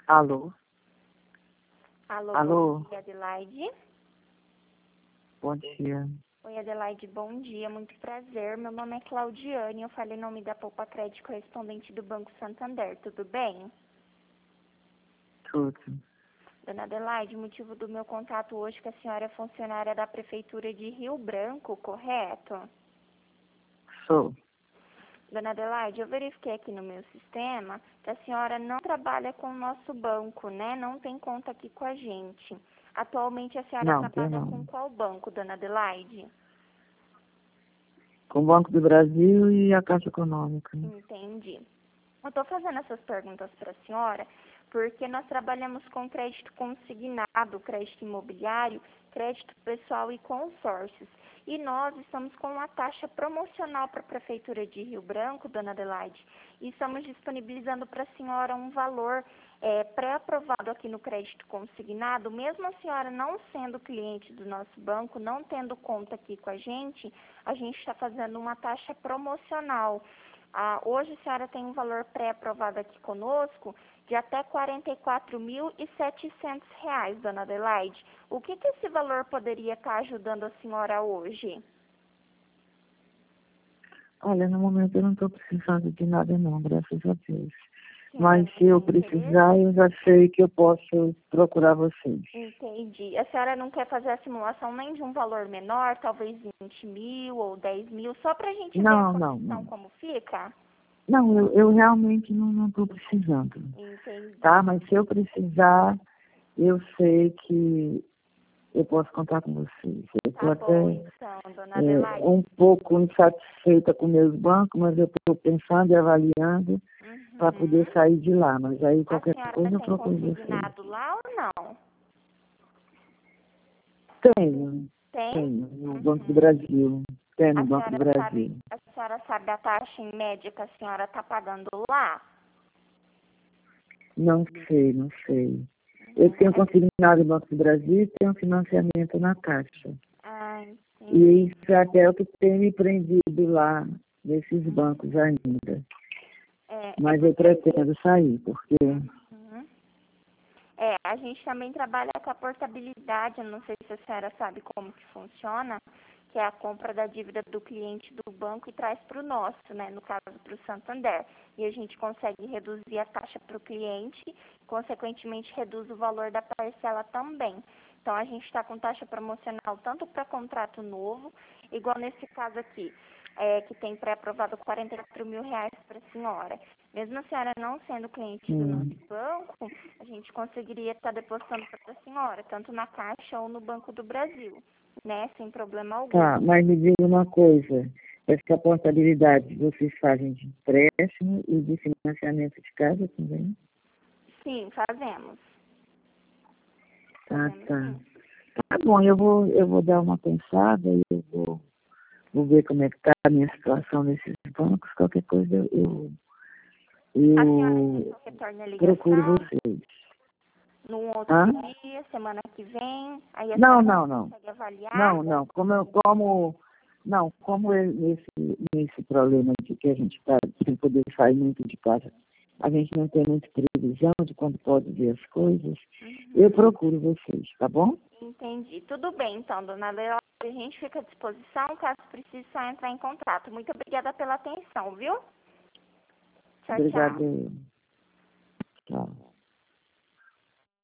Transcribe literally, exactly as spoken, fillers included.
Alô? Alô, Alô? bom dia, Adelaide. Bom dia. Oi, Adelaide, bom dia, muito prazer. Meu nome é Claudiane, eu falei em nome da Poupa Crédito, correspondente do Banco Santander, tudo bem? Tudo. Dona Adelaide, o motivo do meu contato hoje é que a senhora é funcionária da Prefeitura de Rio Branco, correto? Sou. Dona Adelaide, eu verifiquei aqui no meu sistema que a senhora não trabalha com o nosso banco, né? Não tem conta aqui com a gente. Atualmente a senhora Não, tem trabalha não. com qual banco, Dona Adelaide? Com o Banco do Brasil e a Caixa Econômica. Entendi. Eu estou fazendo essas perguntas para a senhora porque nós trabalhamos com crédito consignado, crédito imobiliário, crédito pessoal e consórcios. E nós estamos com uma taxa promocional para a Prefeitura de Rio Branco, Dona Adelaide, e estamos disponibilizando para a senhora um valor é, pré-aprovado aqui no crédito consignado, mesmo a senhora não sendo cliente do nosso banco, não tendo conta aqui com a gente, a gente está fazendo uma taxa promocional. Ah, hoje a senhora tem um valor pré-aprovado aqui conosco de até quarenta e quatro mil e setecentos reais, Dona Adelaide. O que, que esse valor poderia estar ajudando a senhora hoje? Olha, no momento eu não estou precisando de nada não, graças a Deus. Sim, Mas se eu precisar, eu já sei que eu posso procurar vocês. Entendi. A senhora não quer fazer a simulação nem de um valor menor, talvez vinte mil ou dez mil, só para a gente ver a Não, não, condição não. como fica? Não, eu, eu realmente não estou precisando. Entendi. Tá? Mas se eu precisar, eu sei que eu posso contar com vocês. Eu estou Tá bom, até então, Dona é, Adelaide. um pouco insatisfeita com meus bancos, mas eu estou pensando e avaliando para poder Uhum. sair de lá. Mas aí A qualquer senhora coisa eu tem procuro vocês. consignado lá ou não? Tenho, Tem? tenho, no Banco do Uhum. Brasil. Tem no A Banco do senhora sabe, Brasil. a senhora sabe a taxa em média que a senhora está pagando lá? Não sei, não sei. Eu tenho consignado no Banco do Brasil e tenho financiamento na Caixa. Ah, E entendi. isso até é o que tem me prendido lá nesses bancos ainda. É, é Mas eu porque pretendo sair, porque... uhum. É, a gente também trabalha com a portabilidade, eu não sei se a senhora sabe como que funciona, que é a compra da dívida do cliente do banco e traz para o nosso, né, no caso para o Santander. E a gente consegue reduzir a taxa para o cliente, consequentemente reduz o valor da parcela também. Então a gente está com taxa promocional tanto para contrato novo, igual nesse caso aqui, é, que tem pré-aprovado quarenta e quatro mil reais para a senhora. Mesmo a senhora não sendo cliente do Hum, nosso banco, a gente conseguiria estar depositando para a senhora, tanto na Caixa ou no Banco do Brasil, né? Sem problema algum. tá, mas me diga uma coisa. Essa portabilidade vocês fazem de empréstimo e de financiamento de casa também? Sim, fazemos. Ah, Fazemos tá. sim. Tá bom, eu vou, eu vou dar uma pensada e eu vou, vou ver como é que está a minha situação nesses bancos. Qualquer coisa eu, eu, A senhora quer eu que eu retorne a procuro ligação vocês. num outro Hã? dia, semana que vem? Aí a Não, senhora não, não. consegue avaliar? Não, não. Como, eu, como, não, como eu, nesse, nesse problema de que a gente está sem poder sair muito de casa, a gente não tem muita previsão de quando pode ver as coisas, eu Uhum. procuro vocês, tá bom? Entendi. Tudo bem, então, dona Leila. A gente fica à disposição, caso precise só entrar em contato. Muito obrigada pela atenção, viu? Tchau, tchau. Obrigada. Tchau.